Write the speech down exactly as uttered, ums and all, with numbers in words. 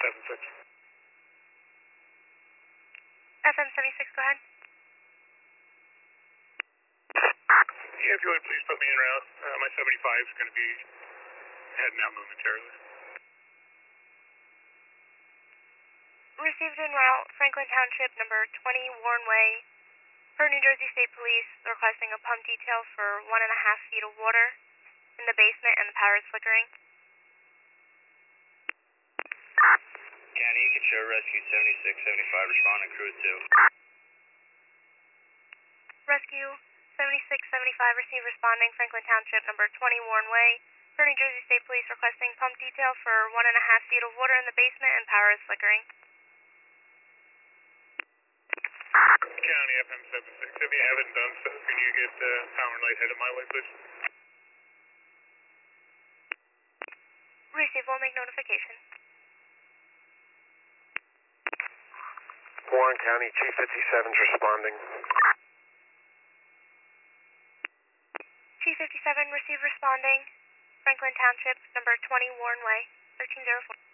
seventy-six. F M seventy-six, go ahead. Yeah, if you would please put me en route. Uh, my seventy-five is going to be heading out momentarily. Received en route, Franklin Township, number twenty, Warren Way. Per New Jersey State Police, requesting a pump detail for one and a half feet of water in the basement and the power is flickering. County, you can show rescue seventy-six seventy-five, responding crew two. Rescue seventy-six seventy-five, receive responding, Franklin Township, number twenty, Warren Way. Per New Jersey State Police, requesting pump detail for one and a half feet of water in the basement and power is flickering. County, F M seventy-six. If you haven't done so, can you get uh, power and light headed my way, please? Receive, will make notification. Warren County, Chief fifty-seven's responding. Chief fifty-seven, receive responding, Franklin Township, number twenty, Warren Way, thirteen oh four.